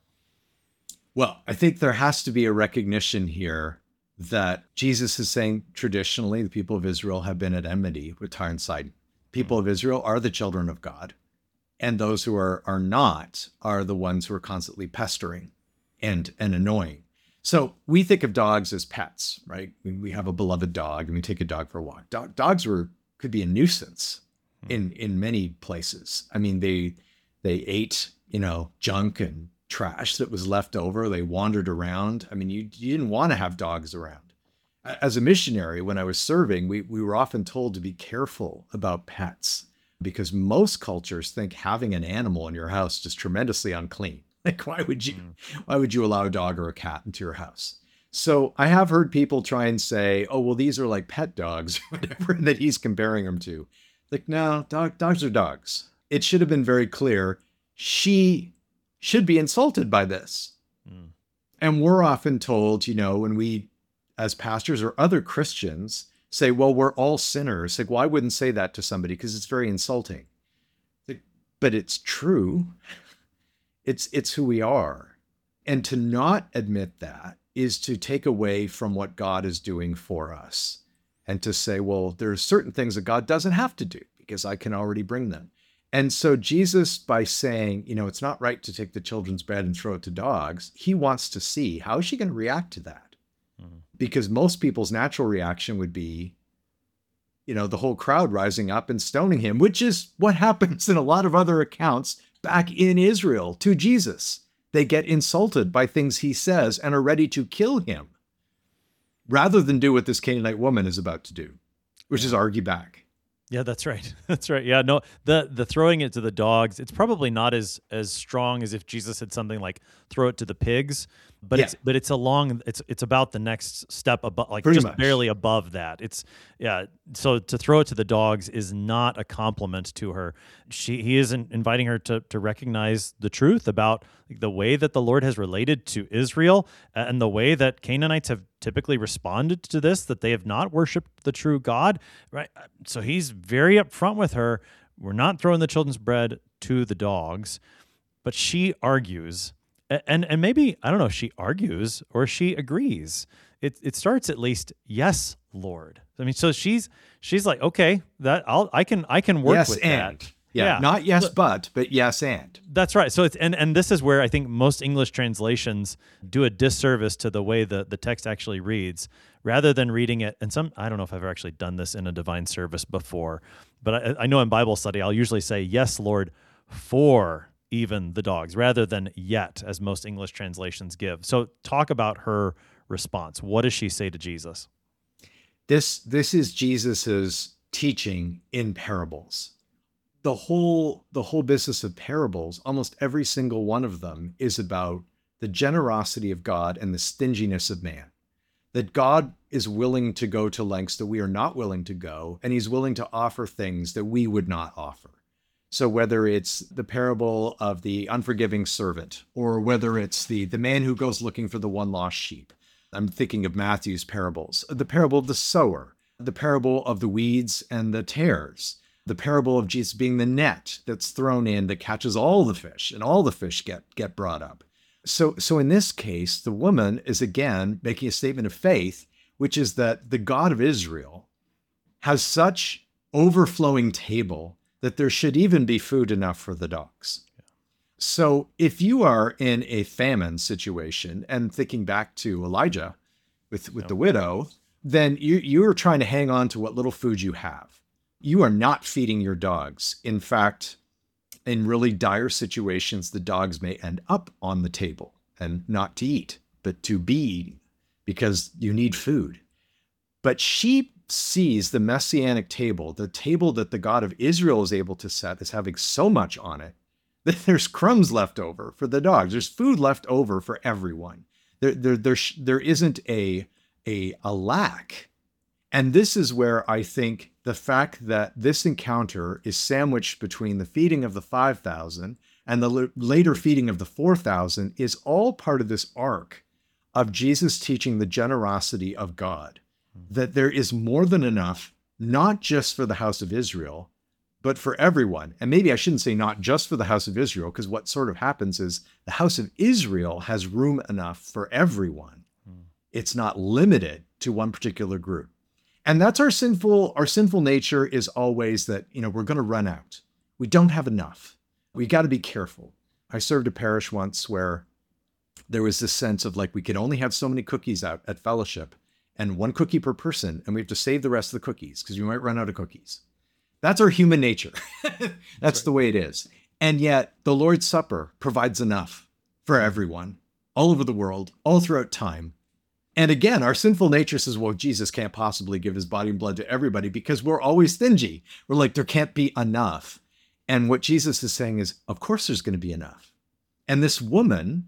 S2: Well, I think there has to be a recognition here that Jesus is saying traditionally the people of Israel have been at enmity with Tyre and Sidon. People of Israel are the children of God. And those who are are not are the ones who are constantly pestering and and annoying. So we think of dogs as pets, right? We, we have a beloved dog and we take a dog for a walk. Do- dogs were could be a nuisance in in many places. I mean, they they ate, you know, junk and trash that was left over. They wandered around. I mean, you, you didn't want to have dogs around. As a missionary, when I was serving, we, we were often told to be careful about pets because most cultures think having an animal in your house is tremendously unclean. Like, why would you, why would you allow a dog or a cat into your house? So I have heard people try and say, oh, well, these are like pet dogs, or whatever that he's comparing them to. Like, no, dog, dogs are dogs. It should have been very clear. She should be insulted by this. Mm. And we're often told, you know, when we, as pastors or other Christians, say, well, we're all sinners. Like, well, I wouldn't say that to somebody because it's very insulting. Like, but it's true. It's it's who we are. And to not admit that is to take away from what God is doing for us and to say, well, there are certain things that God doesn't have to do because I can already bring them. And so Jesus, by saying, you know, it's not right to take the children's bread and throw it to dogs, he wants to see how is she going to react to that? Mm-hmm. Because most people's natural reaction would be, you know, the whole crowd rising up and stoning him, which is what happens in a lot of other accounts back in Israel to Jesus. They get insulted by things he says and are ready to kill him rather than do what this Canaanite woman is about to do, which is argue back.
S1: Yeah, that's right. That's right. Yeah, no, the the throwing it to the dogs, it's probably not as as strong as if Jesus said something like throw it to the pigs, but yeah. it's but it's along it's it's about the next step above, like
S2: Pretty
S1: just
S2: much.
S1: barely above that. It's yeah, so to throw it to the dogs is not a compliment to her. She he isn't inviting her to to recognize the truth about the way that the Lord has related to Israel and the way that Canaanites have typically responded to this, that they have not worshiped the true God, right? So he's very upfront with her. We're not throwing the children's bread to the dogs, but she argues, and and maybe, I don't know if she argues or she agrees. It it starts at least, yes, Lord. I mean, so she's she's like, okay, that I'll I can I can work
S2: yes,
S1: with
S2: and.
S1: that.
S2: Yeah,
S1: yeah,
S2: not yes, but, but yes, and.
S1: That's right. So it's and, and this is where I think most English translations do a disservice to the way the, the text actually reads, rather than reading it. And some, I don't know if I've ever actually done this in a divine service before, but I, I know in Bible study, I'll usually say, yes, Lord, for even the dogs, rather than yet, as most English translations give. So talk about her response. What does she say to Jesus?
S2: This, this is Jesus's teaching in parables. The whole the whole business of parables, almost every single one of them is about the generosity of God and the stinginess of man. That God is willing to go to lengths that we are not willing to go, and he's willing to offer things that we would not offer. So whether it's the parable of the unforgiving servant, or whether it's the, the man who goes looking for the one lost sheep. I'm thinking of Matthew's parables, the parable of the sower, the parable of the weeds and the tares, the parable of Jesus being the net that's thrown in that catches all the fish, and all the fish get, get brought up. So, so in this case, the woman is again making a statement of faith, which is that the God of Israel has such overflowing table that there should even be food enough for the dogs. Yeah. So if you are in a famine situation, and thinking back to Elijah with, with yep. the widow, then you, you're trying to hang on to what little food you have. You are not feeding your dogs. In fact, in really dire situations, the dogs may end up on the table, and not to eat, but to be eaten, because you need food. But she sees the messianic table, the table that the God of Israel is able to set, as having so much on it that there's crumbs left over for the dogs. There's food left over for everyone. There, there, there, there isn't a, a, a lack. And this is where I think the fact that this encounter is sandwiched between the feeding of the five thousand and the l- later feeding of the four thousand is all part of this arc of Jesus teaching the generosity of God, that there is more than enough, not just for the house of Israel, but for everyone. And maybe I shouldn't say not just for the house of Israel, because what sort of happens is the house of Israel has room enough for everyone. Hmm. It's not limited to one particular group. And that's our sinful, our sinful nature is always that, you know, we're going to run out. We don't have enough. We got to be careful. I served a parish once where there was this sense of like, we could only have so many cookies out at fellowship and one cookie per person, and we have to save the rest of the cookies because we might run out of cookies. That's our human nature. That's, That's right. The way it is. And yet the Lord's Supper provides enough for everyone all over the world, all throughout time. And again, our sinful nature says, well, Jesus can't possibly give his body and blood to everybody because we're always stingy. We're like, there can't be enough. And what Jesus is saying is, of course, there's going to be enough. And this woman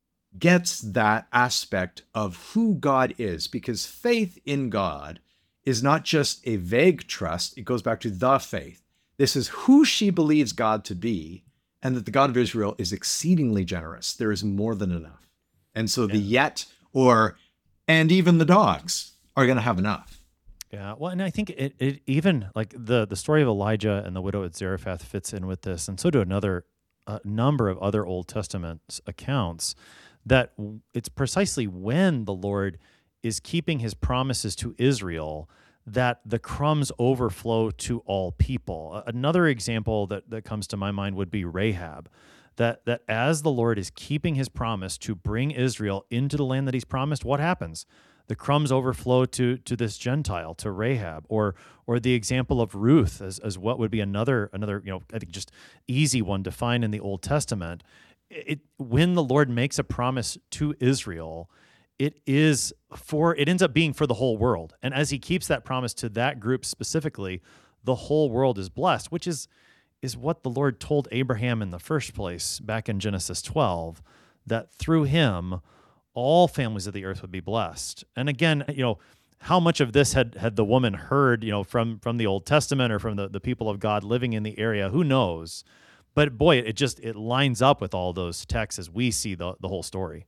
S2: gets that aspect of who God is, because faith in God is not just a vague trust. It goes back to the faith. This is who she believes God to be, and that the God of Israel is exceedingly generous. There is more than enough. And so yeah. the yet, or, and even the dogs are going to have enough.
S1: Yeah, well, and I think it, it even like the the story of Elijah and the widow at Zarephath fits in with this, and so do another uh, number of other Old Testament accounts. That it's precisely when the Lord is keeping his promises to Israel that the crumbs overflow to all people. Another example that, that comes to my mind would be Rahab. That that as the Lord is keeping his promise to bring Israel into the land that he's promised, what happens? The crumbs overflow to to this Gentile, to Rahab, or or the example of Ruth as as what would be another another you know I think just easy one to find in the Old Testament. It when the Lord makes a promise to Israel, it is for it ends up being for the whole world, and as he keeps that promise to that group specifically, the whole world is blessed, which is is what the Lord told Abraham in the first place back in Genesis twelve, that through him all families of the earth would be blessed. And again, you know, how much of this had had the woman heard, you know, from from the Old Testament or from the, the people of God living in the area? Who knows? But boy, it just it lines up with all those texts as we see the, the whole story.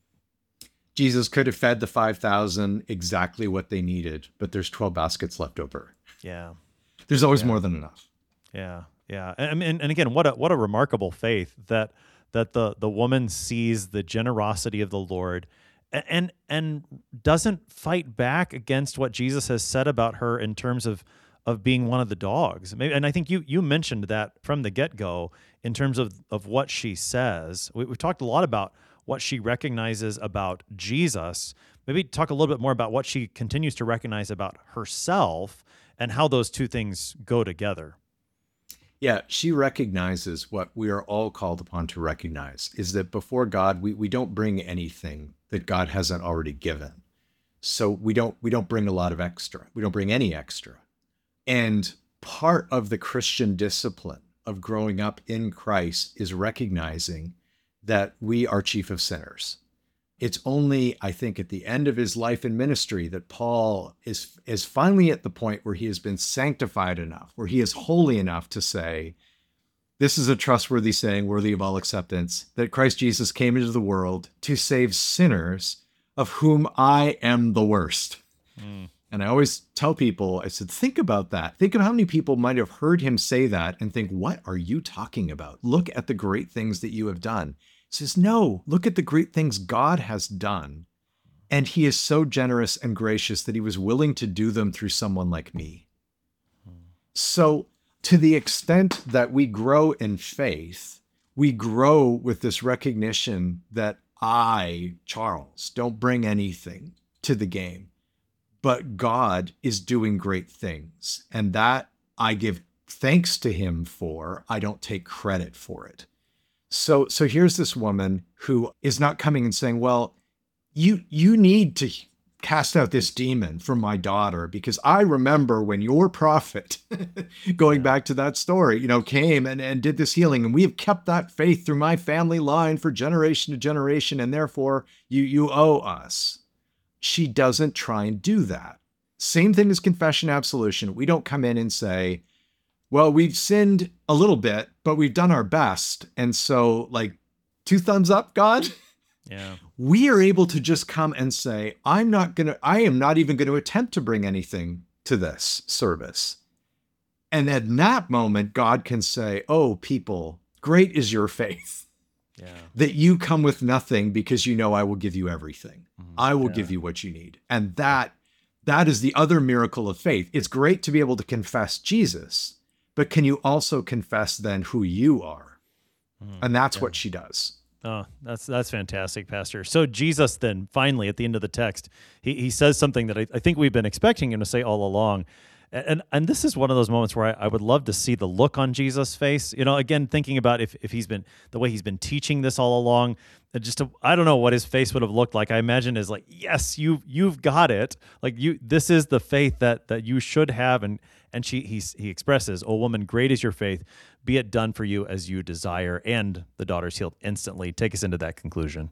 S2: Jesus could have fed the five thousand exactly what they needed, but there's twelve baskets left over.
S1: Yeah.
S2: There's always
S1: yeah.
S2: more than enough.
S1: Yeah, yeah. And, and and again, what a what a remarkable faith that that the the woman sees the generosity of the Lord and and doesn't fight back against what Jesus has said about her in terms of of being one of the dogs. Maybe, and I think you you mentioned that from the get-go in terms of, of what she says. We, we've talked a lot about what she recognizes about Jesus. Maybe talk a little bit more about what she continues to recognize about herself and how those two things go together.
S2: Yeah, she recognizes what we are all called upon to recognize, is that before God, we, we don't bring anything that God hasn't already given. So we don't we don't bring a lot of extra. We don't bring any extra. And part of the Christian discipline of growing up in Christ is recognizing that we are chief of sinners. It's only, I think, at the end of his life and ministry that Paul is, is finally at the point where he has been sanctified enough, where he is holy enough to say, this is a trustworthy saying, worthy of all acceptance, that Christ Jesus came into the world to save sinners, of whom I am the worst. Mm. And I always tell people, I said, think about that. Think of how many people might have heard him say that and think, what are you talking about? Look at the great things that you have done. He says, no, look at the great things God has done. And he is so generous and gracious that he was willing to do them through someone like me. So to the extent that we grow in faith, we grow with this recognition that I, Charles, don't bring anything to the game, but God is doing great things. And that I give thanks to him for. I don't take credit for it. So so here's this woman who is not coming and saying, well, you you need to cast out this demon from my daughter, because I remember when your prophet, going back to that story, you know, came and, and did this healing, and we have kept that faith through my family line for generation to generation, and therefore you you owe us. She doesn't try and do that. Same thing as confession absolution. We don't come in and say, well, we've sinned a little bit, but we've done our best. And so, like, two thumbs up, God.
S1: Yeah.
S2: We are able to just come and say, I'm not going to, I am not even going to attempt to bring anything to this service. And at that moment, God can say, oh, people, great is your faith.
S1: Yeah.
S2: That you come with nothing because you know I will give you everything. Mm, I will
S1: yeah.
S2: give you what you need. And that that is the other miracle of faith. It's great to be able to confess Jesus, but can you also confess then who you are? Mm, and that's yeah. what she does.
S1: Oh, that's that's fantastic, Pastor. So Jesus then, finally, at the end of the text, he, he says something that I, I think we've been expecting him to say all along. And and this is one of those moments where I, I would love to see the look on Jesus' face. You know, again, thinking about if, if he's been, the way he's been teaching this all along, just to, I don't know what his face would have looked like. I imagine is like, yes, you you've got it. Like you, this is the faith that that you should have. And and she he he expresses, "O woman, great is your faith. Be it done for you as you desire." And the daughter's healed instantly. Take us into that conclusion.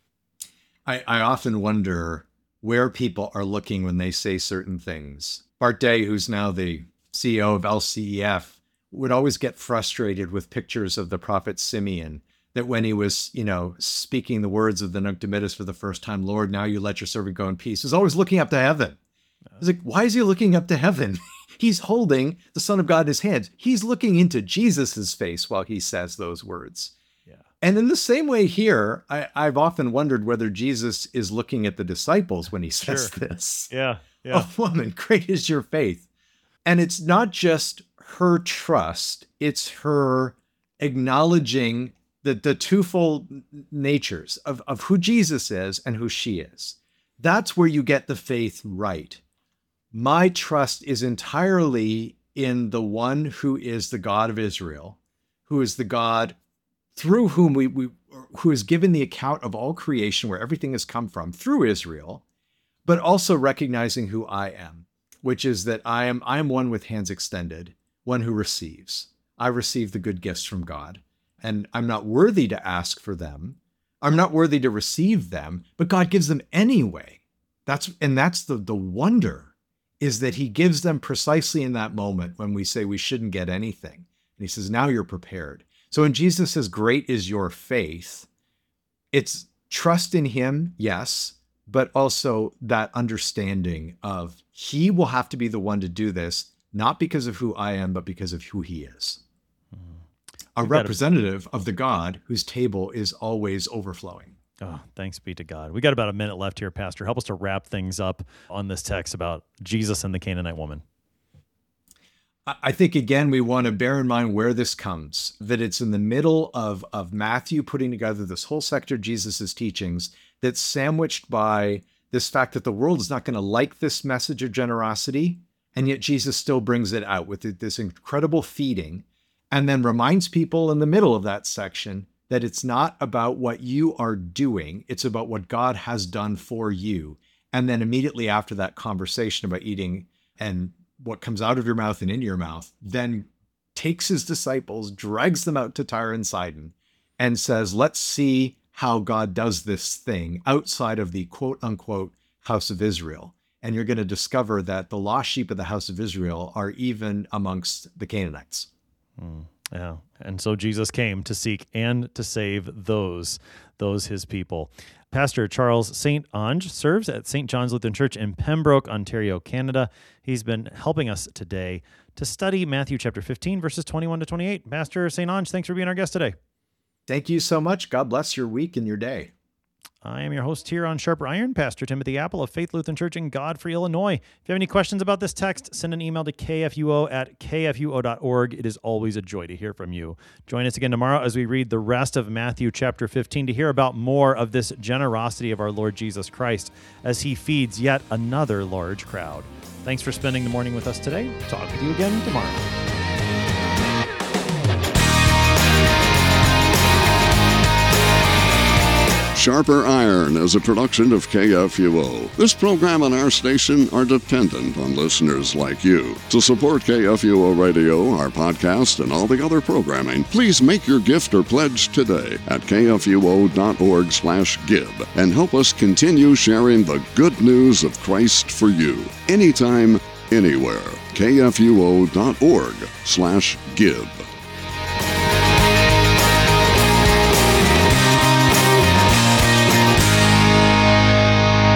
S2: I, I often wonder where people are looking when they say certain things. Bart Day, who's now the C E O of L C E F, would always get frustrated with pictures of the prophet Simeon, that when he was, you know, speaking the words of the Nunc Dimittis for the first time, "Lord, now you let your servant go in peace," is always looking up to heaven. I was like, why is he looking up to heaven? He's holding the Son of God in his hand. He's looking into Jesus's face while he says those words. Yeah. And in the same way here, I, I've often wondered whether Jesus is looking at the disciples when he says
S1: sure.
S2: this.
S1: Yeah. Yeah.
S2: "Oh, woman, great is your faith." And it's not just her trust, it's her acknowledging the, the twofold natures of, of who Jesus is and who she is. That's where you get the faith right. My trust is entirely in the one who is the God of Israel, who is the God through whom we, we who is given the account of all creation, where everything has come from, through Israel, but also recognizing who I am, which is that I am I am one with hands extended, one who receives. I receive the good gifts from God, and I'm not worthy to ask for them. I'm not worthy to receive them, but God gives them anyway. That's and that's the the wonder, is that he gives them precisely in that moment when we say we shouldn't get anything. And he says, now you're prepared. So when Jesus says, great is your faith, it's trust in him, yes, but also that understanding of he will have to be the one to do this, not because of who I am, but because of who he is. Mm-hmm. A representative of the God whose table is always overflowing.
S1: Oh, thanks be to God. We got about a minute left here, Pastor. Help us to wrap things up on this text about Jesus and the Canaanite woman.
S2: I think, again, we want to bear in mind where this comes, that it's in the middle of, of Matthew putting together this whole sector of Jesus's teachings that's sandwiched by this fact that the world is not going to like this message of generosity, and yet Jesus still brings it out with this incredible feeding, and then reminds people in the middle of that section that it's not about what you are doing, it's about what God has done for you. And then immediately after that conversation about eating and what comes out of your mouth and into your mouth, then takes his disciples, drags them out to Tyre and Sidon, and says, let's see how God does this thing outside of the quote unquote house of Israel. And you're going to discover that the lost sheep of the house of Israel are even amongst the Canaanites.
S1: Mm. Yeah. And so Jesus came to seek and to save those, those his people. Pastor Charles Saint Onge serves at Saint John's Lutheran Church in Pembroke, Ontario, Canada. He's been helping us today to study Matthew chapter fifteen, verses twenty-one to twenty-eight. Pastor Saint Onge, thanks for being our guest today.
S2: Thank you so much. God bless your week and your day.
S1: I am your host here on Sharper Iron, Pastor Timothy Apple of Faith Lutheran Church in Godfrey, Illinois. If you have any questions about this text, send an email to k f u o at k f u o dot org. It is always a joy to hear from you. Join us again tomorrow as we read the rest of Matthew chapter fifteen to hear about more of this generosity of our Lord Jesus Christ as he feeds yet another large crowd. Thanks for spending the morning with us today. Talk with you again tomorrow.
S5: Sharper Iron is a production of K F U O. This program and our station are dependent on listeners like you. To support K F U O Radio, our podcast, and all the other programming, please make your gift or pledge today at k f u o dot org slash give and help us continue sharing the good news of Christ for you. Anytime, anywhere. k f u o dot org slash give.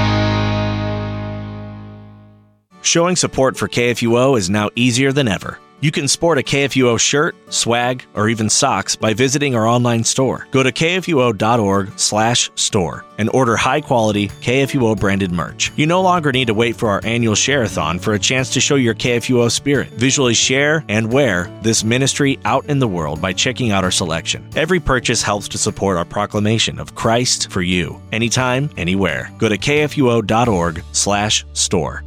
S6: Showing support for K F U O is now easier than ever. You can sport a K F U O shirt, swag, or even socks by visiting our online store. Go to K F U O dot org slash store and order high-quality K F U O branded merch. You no longer need to wait for our annual share-a-thon for a chance to show your K F U O spirit. Visually share and wear this ministry out in the world by checking out our selection. Every purchase helps to support our proclamation of Christ for you, anytime, anywhere. Go to K F U O dot org slash store.